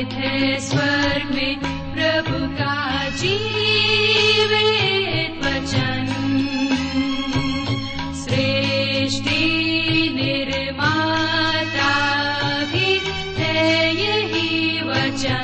है स्वर्ग में प्रभु का जीवित वचन। सृष्टि निर्माता भी है यही वचन।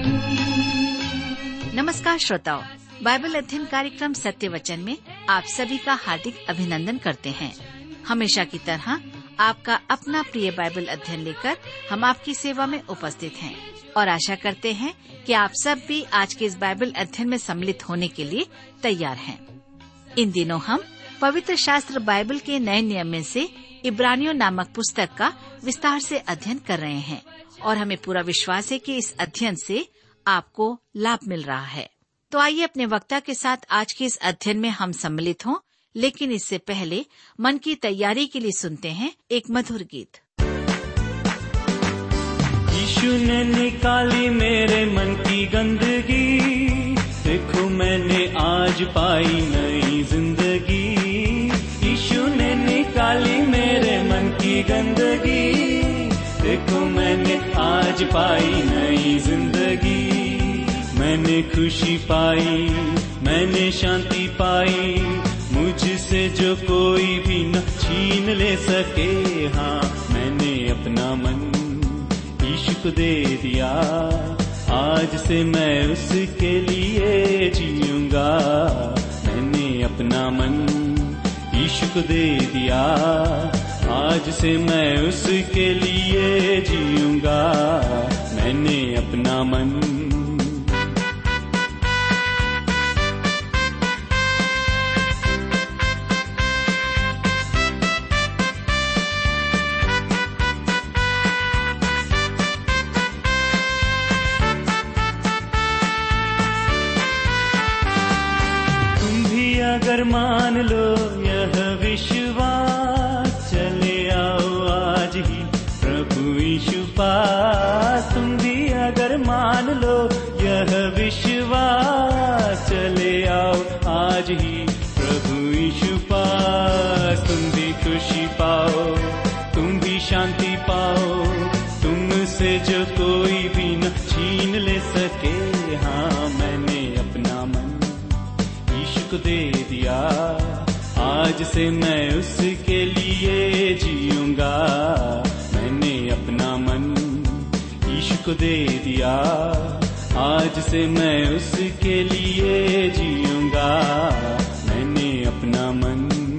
नमस्कार श्रोताओ, बाइबल अध्ययन कार्यक्रम सत्य वचन में आप सभी का हार्दिक अभिनंदन करते हैं। हमेशा की तरह आपका अपना प्रिय बाइबल अध्ययन लेकर हम आपकी सेवा में उपस्थित हैं और आशा करते हैं कि आप सब भी आज के इस बाइबल अध्ययन में सम्मिलित होने के लिए तैयार हैं। इन दिनों हम पवित्र शास्त्र बाइबल के नए नियम में से इब्रानियों नामक पुस्तक का विस्तार से अध्ययन कर रहे हैं और हमें पूरा विश्वास है कि इस अध्ययन से आपको लाभ मिल रहा है। तो आइए अपने वक्ता के साथ आज के इस अध्ययन में हम सम्मिलित हों, लेकिन इससे पहले मन की तैयारी के लिए सुनते हैं एक मधुर गीत। यीशु ने निकाली मेरे मन की गंदगी, देखो मैंने आज पाई नई जिंदगी। यीशु ने निकाली मेरे मन की गंदगी, देखो मैंने आज पाई नई जिंदगी। मैंने खुशी पाई, मैंने शांति पाई, मुझसे जो कोई भी न छीन ले सके। हाँ, मैंने अपना मन यीशु को दे दिया, आज से मैं उसके लिए जीऊंगा। मैंने अपना मन यीशु को दे दिया, आज से मैं उसके लिए जीऊंगा। मैंने अपना मन अगर मान लो यह विश्वास, चले आओ आज ही प्रभु यीशु पास। तुम भी अगर मान लो यह विश्वास, चले आओ आज ही प्रभु यीशु पास। तुम भी खुशी पाओ, तुम भी शांति पाओ, तुमसे जो कोई भी न छीन ले सके। हाँ, मैंने अपना मन को दे दिया, आज से मैं उसके लिए जीऊंगा। मैंने अपना मन यीशु को दे दिया, आज से मैं उसके लिए जीऊंगा। मैंने अपना मन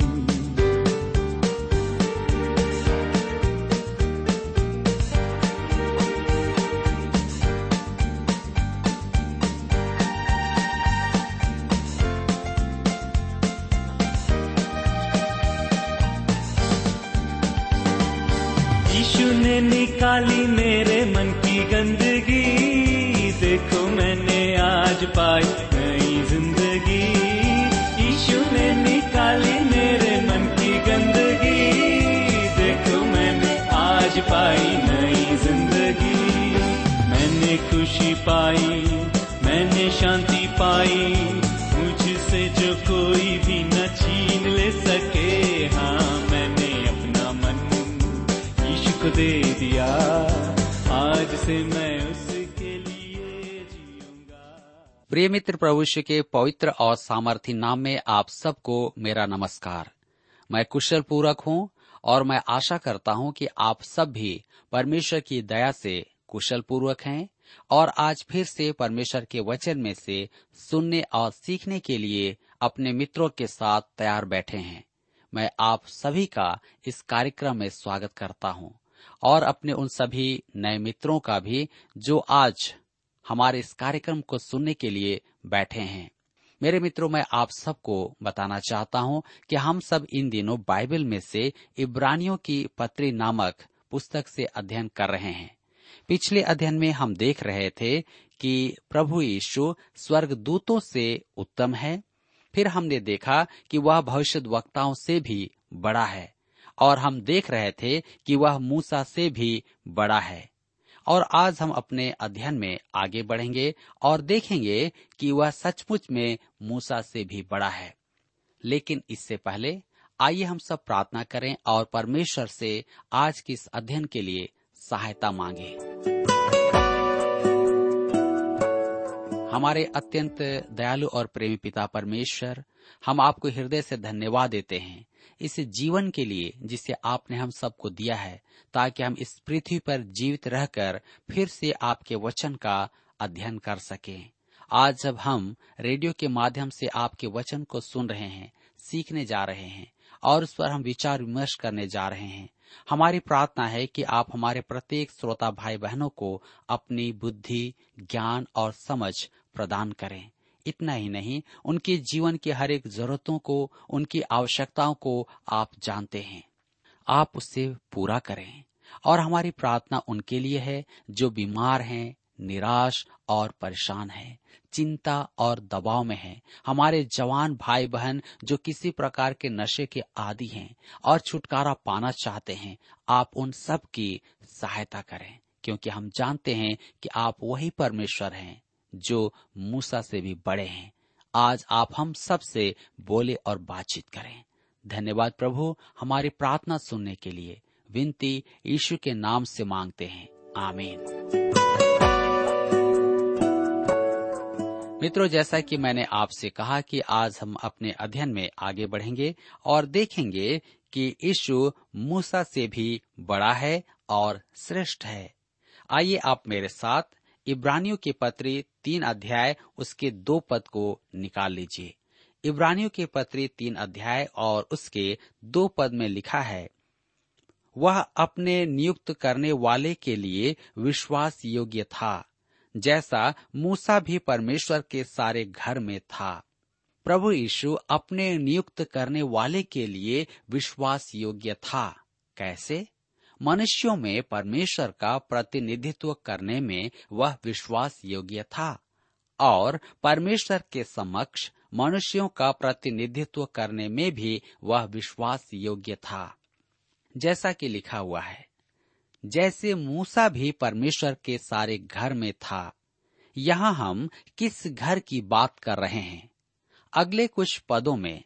निकाली मेरे मन की गंदगी, देखो मैंने आज पाई नई जिंदगी। यीशु ने निकाली मेरे मन की गंदगी, देखो मैंने आज पाई नई जिंदगी। मैंने खुशी पाई, मैंने शांति पाई, मुझसे जो कोई भी न छीन ले सके। हाँ, मैंने अपना मन दे दिया, आज से मैं उसके लिए जीऊंगा। प्रिय मित्र, प्रभु यीशु के पवित्र और सामर्थी नाम में आप सबको मेरा नमस्कार। मैं कुशल पूर्वक हूँ और मैं आशा करता हूँ कि आप सब भी परमेश्वर की दया से कुशल पूर्वक हैं और आज फिर से परमेश्वर के वचन में से सुनने और सीखने के लिए अपने मित्रों के साथ तैयार बैठे हैं। मैं आप सभी का इस कार्यक्रम में स्वागत करता हूँ और अपने उन सभी नए मित्रों का भी जो आज हमारे इस कार्यक्रम को सुनने के लिए बैठे हैं। मेरे मित्रों, मैं आप सबको बताना चाहता हूं कि हम सब इन दिनों बाइबल में से इब्रानियों की पत्री नामक पुस्तक से अध्ययन कर रहे हैं। पिछले अध्ययन में हम देख रहे थे कि प्रभु यीशु स्वर्गदूतों से उत्तम है। फिर हमने देखा कि वह भविष्यद्वक्ताओं से भी बड़ा है और हम देख रहे थे कि वह मूसा से भी बड़ा है। और आज हम अपने अध्ययन में आगे बढ़ेंगे और देखेंगे कि वह सचमुच में मूसा से भी बड़ा है। लेकिन इससे पहले आइए हम सब प्रार्थना करें और परमेश्वर से आज के इस अध्ययन के लिए सहायता मांगे। हमारे अत्यंत दयालु और प्रेमी पिता परमेश्वर, हम आपको हृदय से धन्यवाद देते हैं इस जीवन के लिए जिसे आपने हम सबको दिया है, ताकि हम इस पृथ्वी पर जीवित रहकर फिर से आपके वचन का अध्ययन कर सकें। आज जब हम रेडियो के माध्यम से आपके वचन को सुन रहे हैं, सीखने जा रहे हैं और उस पर हम विचार विमर्श करने जा रहे हैं, हमारी प्रार्थना है कि आप हमारे प्रत्येक श्रोता भाई बहनों को अपनी बुद्धि, ज्ञान और समझ प्रदान करें। इतना ही नहीं, उनके जीवन की हर एक जरूरतों को, उनकी आवश्यकताओं को आप जानते हैं। आप उससे पूरा करें। और हमारी प्रार्थना उनके लिए है जो बीमार हैं, निराश और परेशान हैं, चिंता और दबाव में हैं। हमारे जवान भाई बहन जो किसी प्रकार के नशे के आदी हैं और छुटकारा पाना चाहते हैं, आप उन सब की सहायता करें, क्योंकि हम जानते हैं कि आप वही परमेश्वर हैं जो मूसा से भी बड़े हैं। आज आप हम सब से बोले और बातचीत करें। धन्यवाद प्रभु, हमारी प्रार्थना सुनने के लिए विनती यीशु के नाम से मांगते हैं, आमीन। मित्रों, जैसा कि मैंने आपसे कहा कि आज हम अपने अध्ययन में आगे बढ़ेंगे और देखेंगे कि यीशु मूसा से भी बड़ा है और श्रेष्ठ है। आइए आप मेरे साथ इब्रानियों के पत्री 3 अध्याय उसके 2 पद को निकाल लीजिए। इब्रानियों के पत्री 3 अध्याय और उसके 2 पद में लिखा है, वह अपने नियुक्त करने वाले के लिए विश्वास योग्य था, जैसा मूसा भी परमेश्वर के सारे घर में था। प्रभु यीशु अपने नियुक्त करने वाले के लिए विश्वास योग्य था। कैसे? मनुष्यों में परमेश्वर का प्रतिनिधित्व करने में वह विश्वास योग्य था और परमेश्वर के समक्ष मनुष्यों का प्रतिनिधित्व करने में भी वह विश्वास योग्य था। जैसा कि लिखा हुआ है, जैसे मूसा भी परमेश्वर के सारे घर में था। यहाँ हम किस घर की बात कर रहे हैं? अगले कुछ पदों में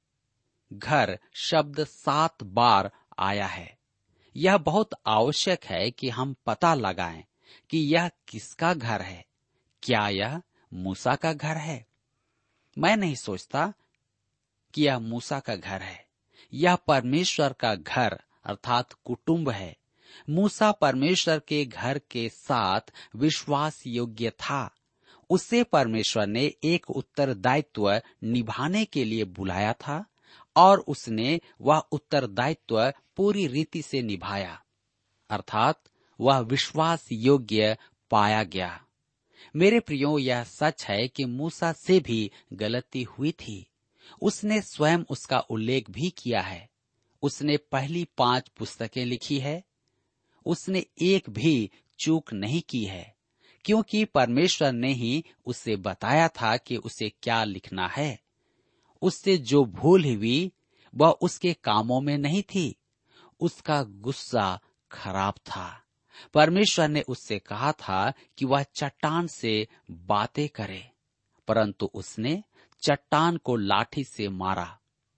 घर शब्द 7 बार आया है। यह बहुत आवश्यक है कि हम पता लगाएं कि यह किसका घर है। क्या यह मूसा का घर है? मैं नहीं सोचता कि यह मूसा का घर है। यह परमेश्वर का घर अर्थात कुटुंब है। मूसा परमेश्वर के घर के साथ विश्वास योग्य था। उसे परमेश्वर ने एक उत्तरदायित्व निभाने के लिए बुलाया था और उसने वह उत्तरदायित्व पूरी रीति से निभाया, अर्थात वह विश्वास योग्य पाया गया। मेरे प्रियो, यह सच है कि मूसा से भी गलती हुई थी। उसने स्वयं उसका उल्लेख भी किया है। उसने पहली 5 पुस्तकें लिखी है। उसने एक भी चूक नहीं की है, क्योंकि परमेश्वर ने ही उसे बताया था कि उसे क्या लिखना है। उससे जो भूल हुई वह उसके कामों में नहीं थी। उसका गुस्सा खराब था। परमेश्वर ने उससे कहा था कि वह चट्टान से बातें करे, परंतु उसने चट्टान को लाठी से मारा।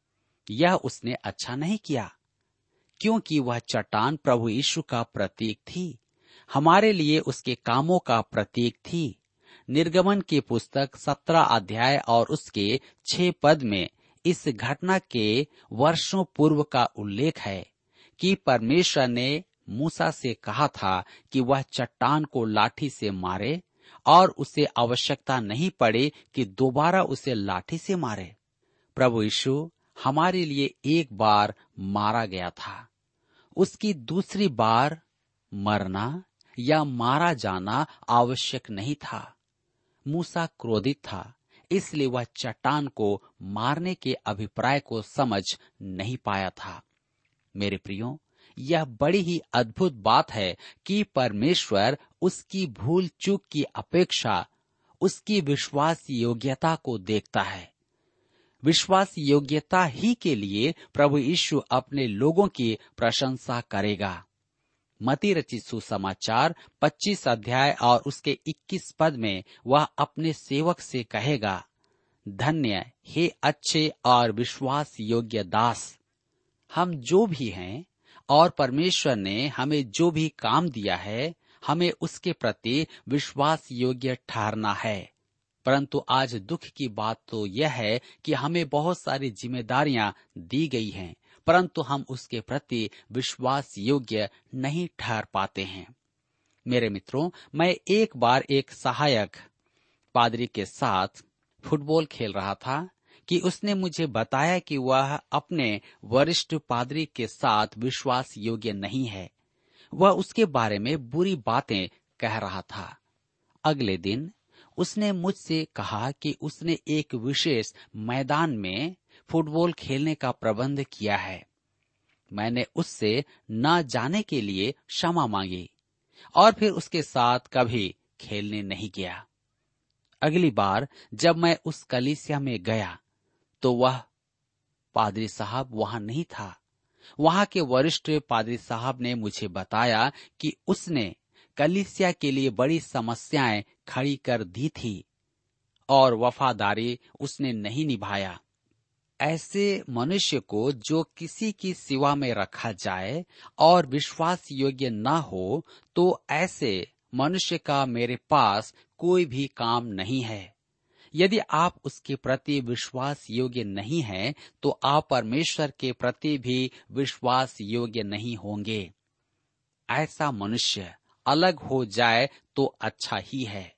यह उसने अच्छा नहीं किया, क्योंकि वह चट्टान प्रभु यीशु का प्रतीक थी, हमारे लिए उसके कामों का प्रतीक थी। निर्गमन की पुस्तक 17 अध्याय और उसके 6 पद में इस घटना के वर्षों पूर्व का उल्लेख है कि परमेश्वर ने मूसा से कहा था कि वह चट्टान को लाठी से मारे और उसे आवश्यकता नहीं पड़े कि दोबारा उसे लाठी से मारे। प्रभु यीशु हमारे लिए एक बार मारा गया था। उसकी दूसरी बार मरना या मारा जाना आवश्यक नहीं था। मूसा क्रोधित था, इसलिए वह चट्टान को मारने के अभिप्राय को समझ नहीं पाया था। मेरे प्रियो, यह बड़ी ही अद्भुत बात है कि परमेश्वर उसकी भूल चूक की अपेक्षा उसकी विश्वास योग्यता को देखता है। विश्वास योग्यता ही के लिए प्रभु यीशु अपने लोगों की प्रशंसा करेगा। मत्ती रचित सुसमाचार 25 अध्याय और उसके 21 पद में वह अपने सेवक से कहेगा, धन्य हे अच्छे और विश्वास योग्य दास। हम जो भी हैं और परमेश्वर ने हमें जो भी काम दिया है, हमें उसके प्रति विश्वास योग्य ठहरना है। परंतु आज दुख की बात तो यह है कि हमें बहुत सारी जिम्मेदारियां दी गई हैं, परंतु हम उसके प्रति विश्वास योग्य नहीं ठहर पाते हैं। मेरे मित्रों, मैं एक बार एक सहायक पादरी के साथ फुटबॉल खेल रहा था कि उसने मुझे बताया कि वह अपने वरिष्ठ पादरी के साथ विश्वास योग्य नहीं है। वह उसके बारे में बुरी बातें कह रहा था। अगले दिन उसने मुझसे कहा कि उसने एक विशेष मैदान में फुटबॉल खेलने का प्रबंध किया है। मैंने उससे न जाने के लिए क्षमा मांगी और फिर उसके साथ कभी खेलने नहीं गया। अगली बार जब मैं उस कलीसिया में गया तो वह पादरी साहब वहां नहीं था। वहां के वरिष्ठ पादरी साहब ने मुझे बताया कि उसने कलीसिया के लिए बड़ी समस्याएं खड़ी कर दी थी और वफादारी उसने नहीं निभाया। ऐसे मनुष्य को जो किसी की सेवा में रखा जाए और विश्वास योग्य न हो, तो ऐसे मनुष्य का मेरे पास कोई भी काम नहीं है। यदि आप उसके प्रति विश्वास योग्य नहीं हैं, तो आप परमेश्वर के प्रति भी विश्वास योग्य नहीं होंगे। ऐसा मनुष्य अलग हो जाए तो अच्छा ही है।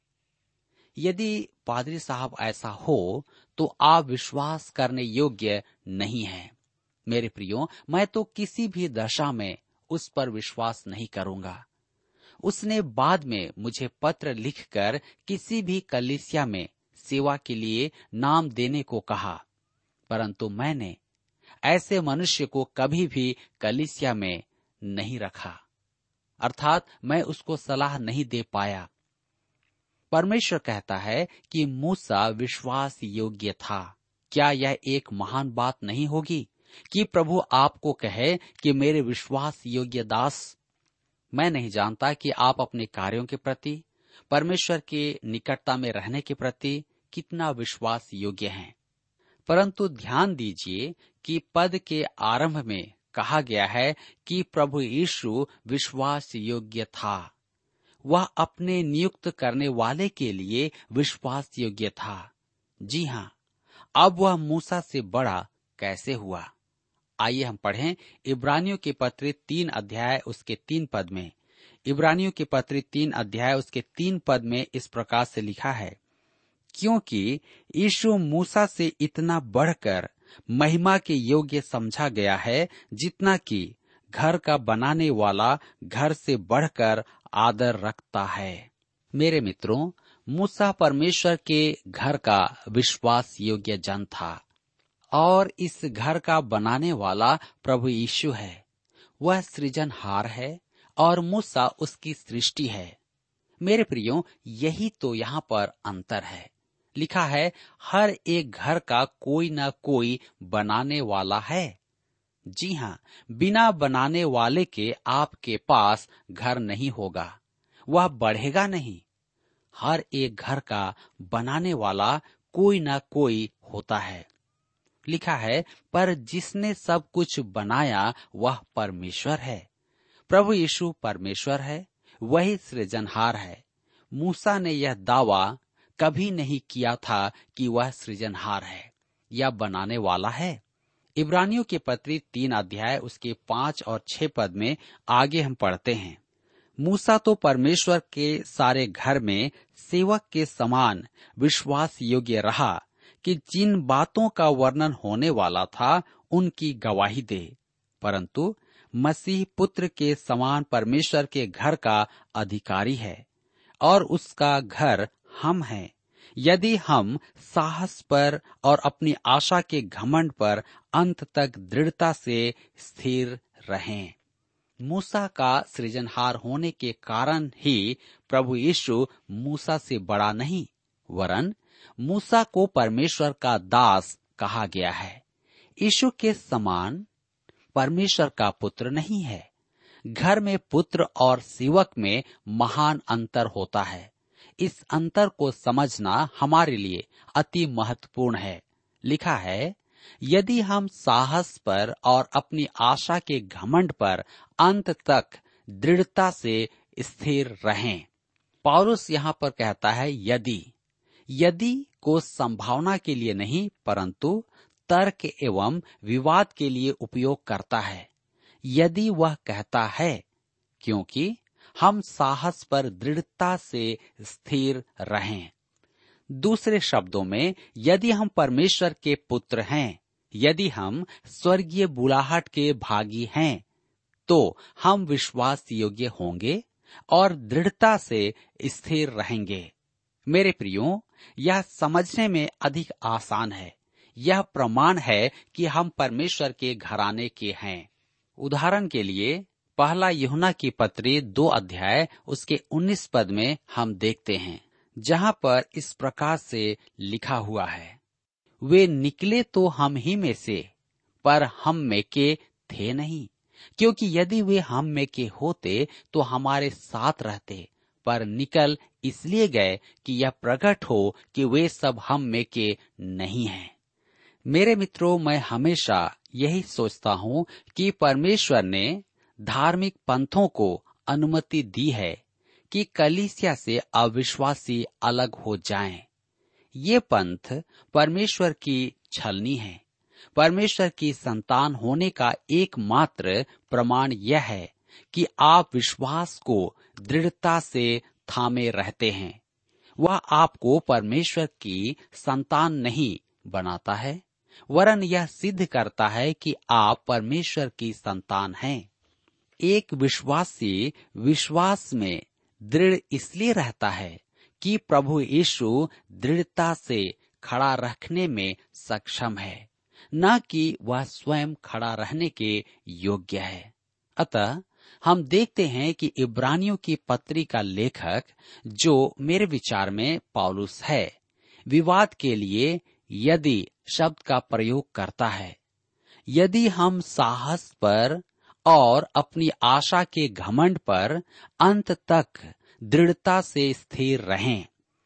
यदि पादरी साहब ऐसा हो तो आप विश्वास करने योग्य नहीं हैं। मेरे प्रियो, मैं तो किसी भी दशा में उस पर विश्वास नहीं करूंगा। उसने बाद में मुझे पत्र लिखकर किसी भी कलीसिया में सेवा के लिए नाम देने को कहा, परंतु मैंने ऐसे मनुष्य को कभी भी कलीसिया में नहीं रखा, अर्थात मैं उसको सलाह नहीं दे पाया। परमेश्वर कहता है कि मूसा विश्वास योग्य था। क्या यह एक महान बात नहीं होगी कि प्रभु आपको कहे कि मेरे विश्वास योग्य दास? मैं नहीं जानता कि आप अपने कार्यों के प्रति, परमेश्वर के निकटता में रहने के प्रति कितना विश्वास योग्य हैं, परंतु ध्यान दीजिए कि पद के आरंभ में कहा गया है कि प्रभु यीशु विश्वास योग्य था। वह अपने नियुक्त करने वाले के लिए विश्वास योग्य था। जी हाँ, अब वह मूसा से बड़ा कैसे हुआ? आइए हम पढ़ें इब्रानियों के पत्र 3 अध्याय उसके 3 पद में। इब्रानियों के पत्र 3 अध्याय उसके 3 पद में इस प्रकार से लिखा है, क्योंकि यीशु मूसा से इतना बढ़कर महिमा के योग्य समझा गया है, जितना कि घर का बनाने वाला घर से बढ़कर आदर रखता है। मेरे मित्रों, मूसा परमेश्वर के घर का विश्वास योग्य जन था और इस घर का बनाने वाला प्रभु यीशु है। वह सृजनहार है और मूसा उसकी सृष्टि है। मेरे प्रियो, यही तो यहाँ पर अंतर है। लिखा है, हर एक घर का कोई न कोई बनाने वाला है। जी हाँ, बिना बनाने वाले के आपके पास घर नहीं होगा, वह बढ़ेगा नहीं। हर एक घर का बनाने वाला कोई न कोई होता है। लिखा है, पर जिसने सब कुछ बनाया वह परमेश्वर है। प्रभु यीशु परमेश्वर है, वही सृजनहार है। मूसा ने यह दावा कभी नहीं किया था कि वह सृजनहार है या बनाने वाला है। इब्रानियों के पत्र 3 अध्याय उसके 5 और 6 पद में आगे हम पढ़ते हैं, मूसा तो परमेश्वर के सारे घर में सेवक के समान विश्वास योग्य रहा कि जिन बातों का वर्णन होने वाला था उनकी गवाही दे, परंतु मसीह पुत्र के समान परमेश्वर के घर का अधिकारी है और उसका घर हम हैं, यदि हम साहस पर और अपनी आशा के घमंड पर अंत तक दृढ़ता से स्थिर रहें। मूसा का सृजनहार होने के कारण ही प्रभु यीशु मूसा से बड़ा नहीं, वरन मूसा को परमेश्वर का दास कहा गया है। यीशु के समान परमेश्वर का पुत्र नहीं है। घर में पुत्र और सेवक में महान अंतर होता है। इस अंतर को समझना हमारे लिए अति महत्वपूर्ण है। लिखा है, यदि हम साहस पर और अपनी आशा के घमंड पर अंत तक दृढ़ता से स्थिर रहें। पौलुस यहाँ पर कहता है यदि को संभावना के लिए नहीं परंतु तर्क एवं विवाद के लिए उपयोग करता है। यदि वह कहता है क्योंकि हम साहस पर दृढ़ता से स्थिर रहें। दूसरे शब्दों में, यदि हम परमेश्वर के पुत्र हैं, यदि हम स्वर्गीय बुलाहट के भागी हैं, तो हम विश्वास योग्य होंगे और दृढ़ता से स्थिर रहेंगे। मेरे प्रियो, यह समझने में अधिक आसान है। यह प्रमाण है कि हम परमेश्वर के घराने के हैं। उदाहरण के लिए पहला यूहन्ना की पत्री 2 अध्याय उसके 19 पद में हम देखते हैं, जहाँ पर इस प्रकार से लिखा हुआ है, वे निकले तो हम ही में से, पर हम में के थे नहीं, क्योंकि यदि वे हम में के होते तो हमारे साथ रहते, पर निकल इसलिए गए कि यह प्रकट हो कि वे सब हम में के नहीं हैं। मेरे मित्रों, मैं हमेशा यही सोचता हूँ कि परमेश्वर ने धार्मिक पंथों को अनुमति दी है कि कलीसिया से अविश्वासी अलग हो जाएं। ये पंथ परमेश्वर की छलनी है। परमेश्वर की संतान होने का एकमात्र प्रमाण यह है कि आप विश्वास को दृढ़ता से थामे रहते हैं। वह आपको परमेश्वर की संतान नहीं बनाता है, वरन यह सिद्ध करता है कि आप परमेश्वर की संतान हैं। एक विश्वासी विश्वास में दृढ़ इसलिए रहता है कि प्रभु यीशु दृढ़ता से खड़ा रखने में सक्षम है, न कि वह स्वयं खड़ा रहने के योग्य है। अतः हम देखते हैं कि इब्रानियों की पत्री का लेखक, जो मेरे विचार में पौलुस है, विवाद के लिए यदि शब्द का प्रयोग करता है। यदि हम साहस पर और अपनी आशा के घमंड पर अंत तक दृढ़ता से स्थिर रहें,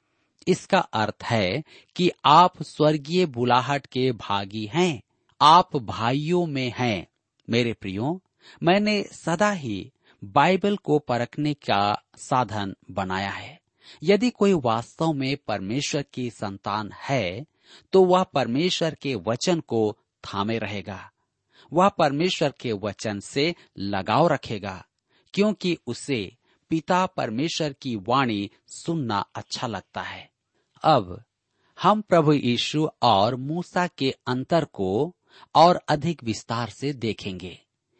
इसका अर्थ है कि आप स्वर्गीय बुलाहट के भागी हैं, आप भाइयों में हैं। मेरे प्रियो, मैंने सदा ही बाइबल को परखने का साधन बनाया है। यदि कोई वास्तव में परमेश्वर की संतान है तो वह परमेश्वर के वचन को थामे रहेगा। वह परमेश्वर के वचन से लगाव रखेगा, क्योंकि उसे पिता परमेश्वर की वाणी सुनना अच्छा लगता है। अब हम प्रभु यीशु और मूसा के अंतर को और अधिक विस्तार से देखेंगे।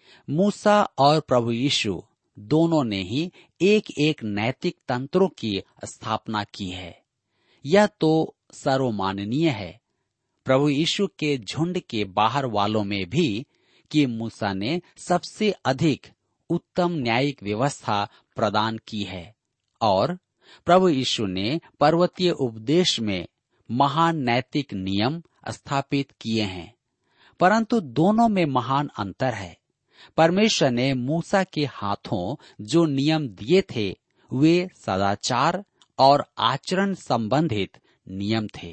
मूसा और प्रभु यीशु दोनों ने ही एक एक नैतिक तंत्रों की स्थापना की है। यह तो सर्वमाननीय है प्रभु यीशु के झुंड के बाहर वालों में भी कि मूसा ने सबसे अधिक उत्तम न्यायिक व्यवस्था प्रदान की है और प्रभु यीशु ने पर्वतीय उपदेश में महान नैतिक नियम स्थापित किए हैं। परंतु दोनों में महान अंतर है। परमेश्वर ने मूसा के हाथों जो नियम दिए थे वे सदाचार और आचरण संबंधित नियम थे,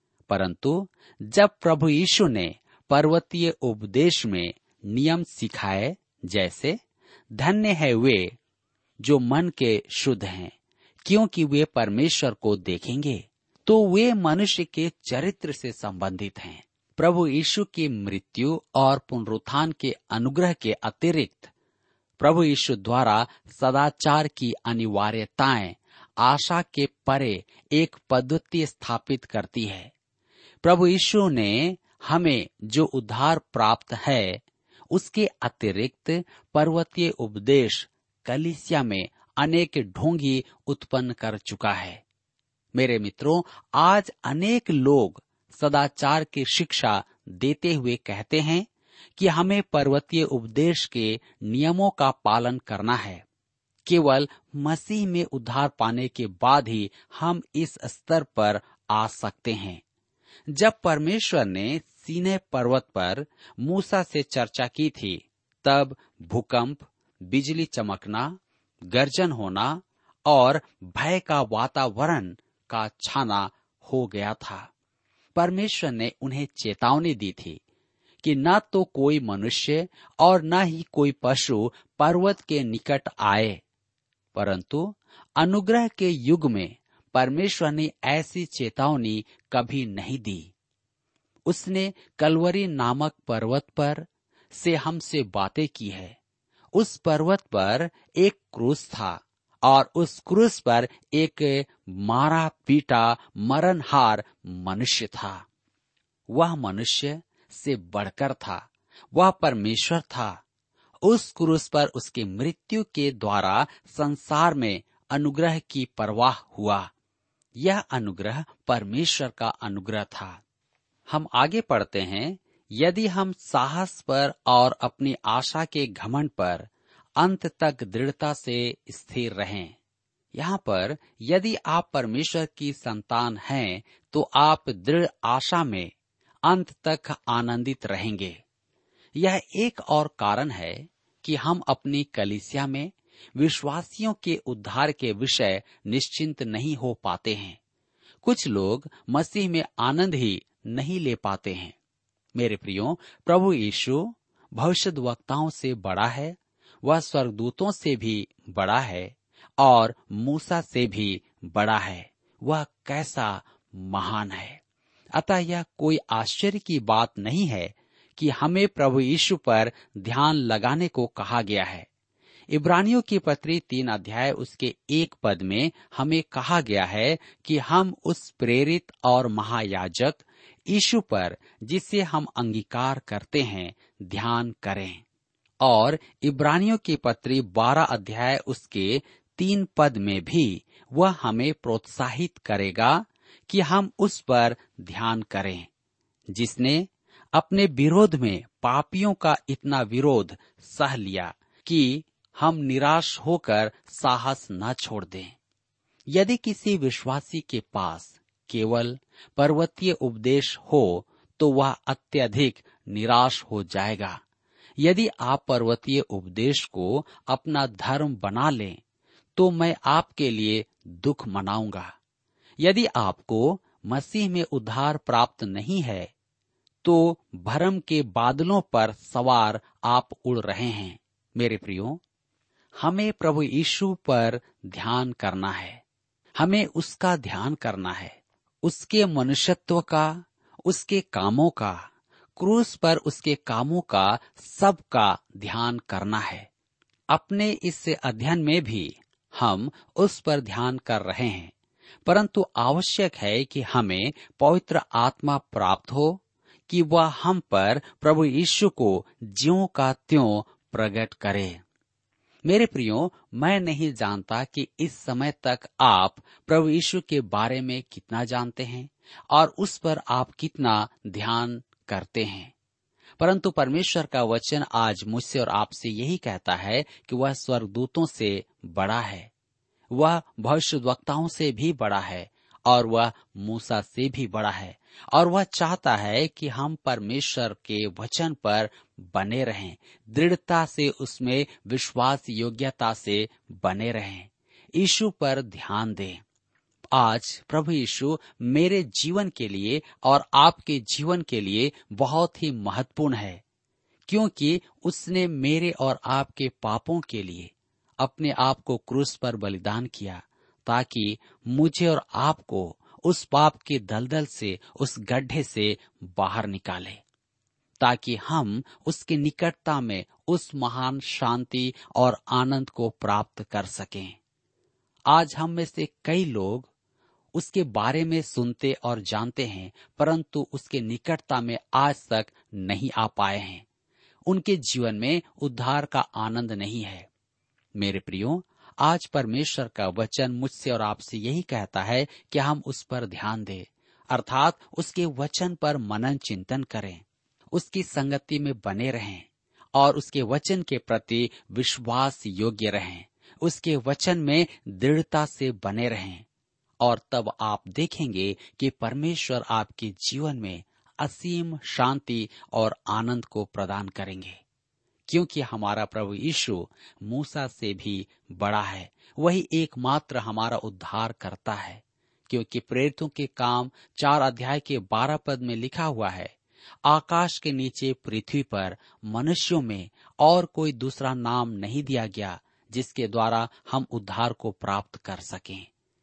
परंतु जब प्रभु यीशु ने पर्वतीय उपदेश में नियम सिखाए, जैसे धन्य है वे जो मन के शुद्ध हैं, क्योंकि वे परमेश्वर को देखेंगे, तो वे मनुष्य के चरित्र से संबंधित हैं। प्रभु यीशु की मृत्यु और पुनरुत्थान के अनुग्रह के अतिरिक्त प्रभु यीशु द्वारा सदाचार की अनिवार्यताएं आशा के परे एक पद्धति स्थापित करती है। प्रभु यीशु ने हमें जो उद्धार प्राप्त है उसके अतिरिक्त पर्वतीय उपदेश कलीसिया में अनेक ढोंगी उत्पन्न कर चुका है। मेरे मित्रों, आज अनेक लोग सदाचार की शिक्षा देते हुए कहते हैं कि हमें पर्वतीय उपदेश के नियमों का पालन करना है। केवल मसीह में उद्धार पाने के बाद ही हम इस स्तर पर आ सकते हैं। जब परमेश्वर ने सीनै पर्वत पर मूसा से चर्चा की थी, तब भूकंप, बिजली चमकना, गर्जन होना और भय का वातावरण का छाना हो गया था। परमेश्वर ने उन्हें चेतावनी दी थी कि न तो कोई मनुष्य और न ही कोई पशु पर्वत के निकट आए, परंतु अनुग्रह के युग में परमेश्वर ने ऐसी चेतावनी कभी नहीं दी। उसने कलवरी नामक पर्वत पर से हमसे बातें की है। उस पर्वत पर एक क्रूस था और उस क्रूस पर एक मारा पीटा मरणहार मनुष्य था। वह मनुष्य से बढ़कर था, वह परमेश्वर था। उस क्रूस पर उसकी मृत्यु के द्वारा संसार में अनुग्रह की परवाह हुआ। यह अनुग्रह परमेश्वर का अनुग्रह था। हम आगे पढ़ते हैं, यदि हम साहस पर और अपनी आशा के घमंड पर अंत तक दृढ़ता से स्थिर रहें। यहाँ पर यदि आप परमेश्वर की संतान हैं तो आप दृढ़ आशा में अंत तक आनंदित रहेंगे। यह एक और कारण है कि हम अपनी कलीसिया में विश्वासियों के उद्धार के विषय निश्चिंत नहीं हो पाते हैं। कुछ लोग मसीह में आनंद ही नहीं ले पाते हैं। मेरे प्रियो, प्रभु यीशु भविष्यद्वक्ताओं से बड़ा है, वह स्वर्गदूतों से भी बड़ा है और मूसा से भी बड़ा है। वह कैसा महान है। अतः यह कोई आश्चर्य की बात नहीं है कि हमें प्रभु यीशु पर ध्यान लगाने को कहा गया है। इब्रानियों की पत्री 3 अध्याय उसके 1 पद में हमें कहा गया है कि हम उस प्रेरित और महायाजक यीशु पर, जिसे हम अंगीकार करते हैं, ध्यान करें। और इब्रानियों की पत्री 12 अध्याय उसके 3 पद में भी वह हमें प्रोत्साहित करेगा कि हम उस पर ध्यान करें, जिसने अपने विरोध में पापियों का इतना विरोध सह लिया कि हम निराश होकर साहस न छोड़ दें। यदि किसी विश्वासी के पास केवल पर्वतीय उपदेश हो तो वह अत्यधिक निराश हो जाएगा। यदि आप पर्वतीय उपदेश को अपना धर्म बना लें तो मैं आपके लिए दुख मनाऊंगा। यदि आपको मसीह में उद्धार प्राप्त नहीं है तो भरम के बादलों पर सवार आप उड़ रहे हैं। मेरे प्रियो, हमें प्रभु यीशु पर ध्यान करना है। हमें उसका ध्यान करना है, उसके मनुष्यत्व का, उसके कामों का, क्रूस पर उसके कामों का, सबका ध्यान करना है। अपने इस अध्ययन में भी हम उस पर ध्यान कर रहे हैं, परंतु आवश्यक है कि हमें पवित्र आत्मा प्राप्त हो कि वह हम पर प्रभु यीशु को ज्यों का त्यों प्रकट करे। मेरे प्रियो, मैं नहीं जानता कि इस समय तक आप प्रभु यीशु के बारे में कितना जानते हैं और उस पर आप कितना ध्यान करते हैं, परंतु परमेश्वर का वचन आज मुझसे और आपसे यही कहता है कि वह स्वर्गदूतों से बड़ा है, वह भविष्यद्वक्ताओं से भी बड़ा है और वह मूसा से भी बड़ा है। और वह चाहता है कि हम परमेश्वर के वचन पर बने रहें, दृढ़ता से उसमें विश्वास योग्यता से बने रहें, यीशु पर ध्यान दें। आज प्रभु यीशु मेरे जीवन के लिए और आपके जीवन के लिए बहुत ही महत्वपूर्ण है, क्योंकि उसने मेरे और आपके पापों के लिए अपने आप को क्रूस पर बलिदान किया, ताकि मुझे और आपको उस पाप के दलदल से, उस गड्ढे से बाहर निकाले, ताकि हम उसकी निकटता में उस महान शांति और आनंद को प्राप्त कर सकें। आज हम में से कई लोग उसके बारे में सुनते और जानते हैं, परंतु उसके निकटता में आज तक नहीं आ पाए हैं। उनके जीवन में उद्धार का आनंद नहीं है। मेरे प्रियो, आज परमेश्वर का वचन मुझसे और आपसे यही कहता है कि हम उस पर ध्यान दें, अर्थात उसके वचन पर मनन चिंतन करें, उसकी संगति में बने रहें और उसके वचन के प्रति विश्वास योग्य रहें, उसके वचन में दृढ़ता से बने रहें। और तब आप देखेंगे कि परमेश्वर आपके जीवन में असीम शांति और आनंद को प्रदान करेंगे, क्योंकि हमारा प्रभु यीशु मूसा से भी बड़ा है। वही एकमात्र हमारा उद्धार करता है, क्योंकि प्रेरितों के काम 4 अध्याय के 12 पद में लिखा हुआ है, आकाश के नीचे पृथ्वी पर मनुष्यों में और कोई दूसरा नाम नहीं दिया गया जिसके द्वारा हम उद्धार को प्राप्त कर सकें।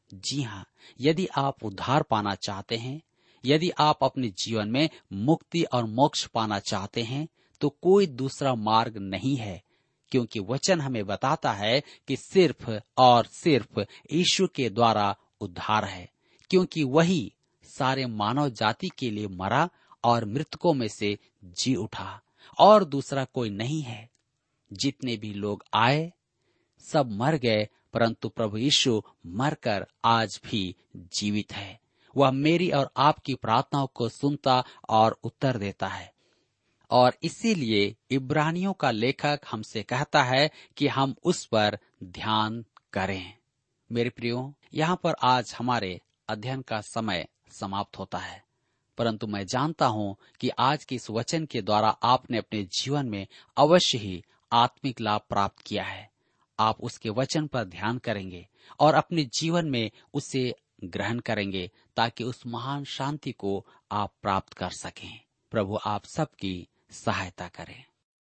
जी हाँ, यदि आप उद्धार पाना चाहते हैं, यदि आप अपने जीवन में मुक्ति और मोक्ष पाना चाहते हैं, तो कोई दूसरा मार्ग नहीं है, क्योंकि वचन हमें बताता है कि सिर्फ और सिर्फ यीशु के द्वारा उद्धार है, क्योंकि वही सारे मानव जाति के लिए मरा और मृतकों में से जी उठा, और दूसरा कोई नहीं है। जितने भी लोग आए सब मर गए, परंतु प्रभु यीशु मरकर आज भी जीवित है। वह मेरी और आपकी प्रार्थनाओं को सुनता और उत्तर देता है, और इसीलिए इब्रानियों का लेखक हमसे कहता है कि हम उस पर ध्यान करें। मेरे प्रियो, यहाँ पर आज हमारे अध्ययन का समय समाप्त होता है, परंतु मैं जानता हूँ कि आज के इस वचन के द्वारा आपने अपने जीवन में अवश्य ही आत्मिक लाभ प्राप्त किया है। आप उसके वचन पर ध्यान करेंगे और अपने जीवन में उसे ग्रहण करेंगे, ताकि उस महान शांति को आप प्राप्त कर सकें। प्रभु आप सबकी सहायता करें।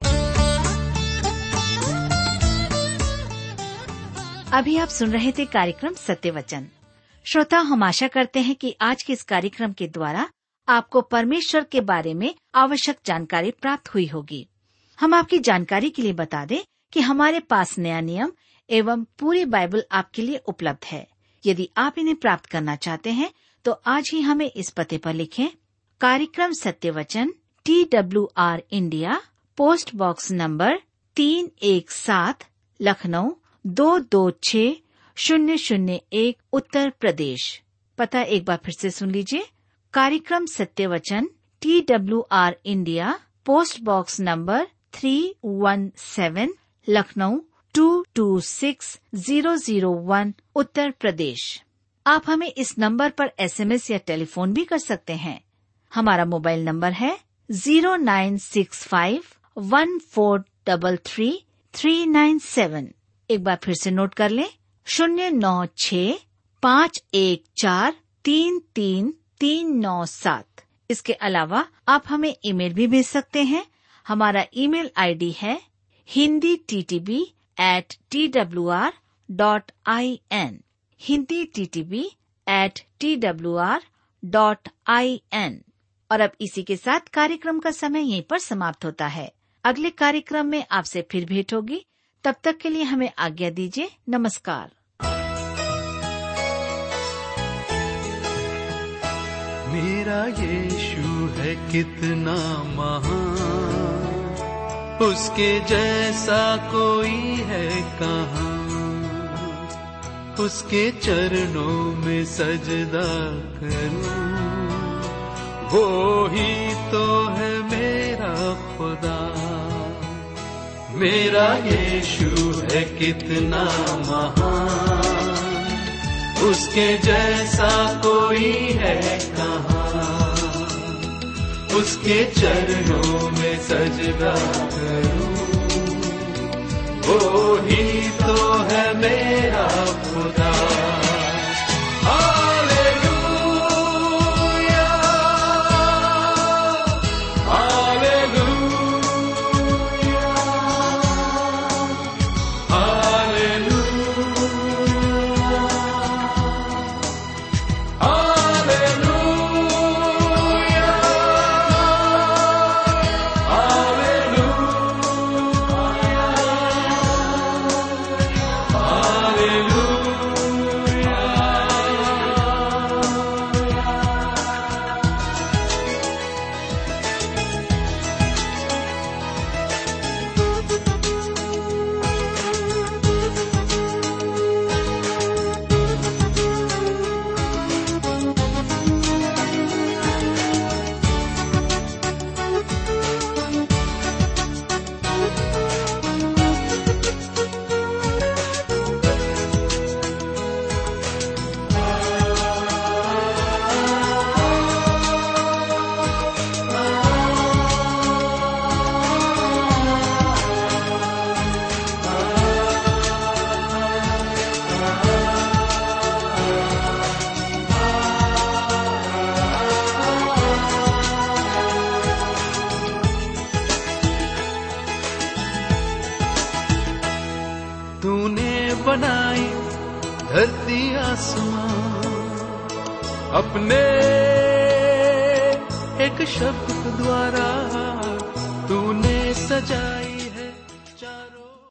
अभी आप सुन रहे थे कार्यक्रम सत्य वचन। श्रोता, हम आशा करते हैं कि आज के इस कार्यक्रम के द्वारा आपको परमेश्वर के बारे में आवश्यक जानकारी प्राप्त हुई होगी। हम आपकी जानकारी के लिए बता दें कि हमारे पास नया नियम एवं पूरी बाइबल आपके लिए उपलब्ध है। यदि आप इन्हें प्राप्त करना चाहते हैं तो आज ही हमें इस पते पर लिखें। कार्यक्रम Satya Vachan, TWR India, post box number 317, Lucknow 226001, Uttar Pradesh. पता एक बार फिर से सुन लीजिए। कार्यक्रम Satya Vachan, TWR India, post box number 317, Lucknow 226001, Uttar Pradesh. आप हमें इस नंबर पर SMS या टेलीफोन भी कर सकते हैं। हमारा मोबाइल नंबर है 0965143339. एक बार फिर से नोट कर लें, 0965143339. इसके अलावा आप हमें ईमेल भी भेज सकते हैं। हमारा ईमेल आईडी है hindi@twr.in, hindi@twr.in। और अब इसी के साथ कार्यक्रम का समय यहीं पर समाप्त होता है। अगले कार्यक्रम में आपसे फिर भेंट होगी। तब तक के लिए हमें आज्ञा दीजिए। नमस्कार। मेरा यीशु है कितना महान, उसके जैसा कोई है कहाँ। उसके चरणों में सजदा करूं, वो ही तो है मेरा खुदा। मेरा यीशु है कितना महान, उसके जैसा कोई है कहाँ। उसके चरणों में सजदा करूं, वो ही तो है मेरा खुदा। अपने एक शब्द द्वारा तूने सजाई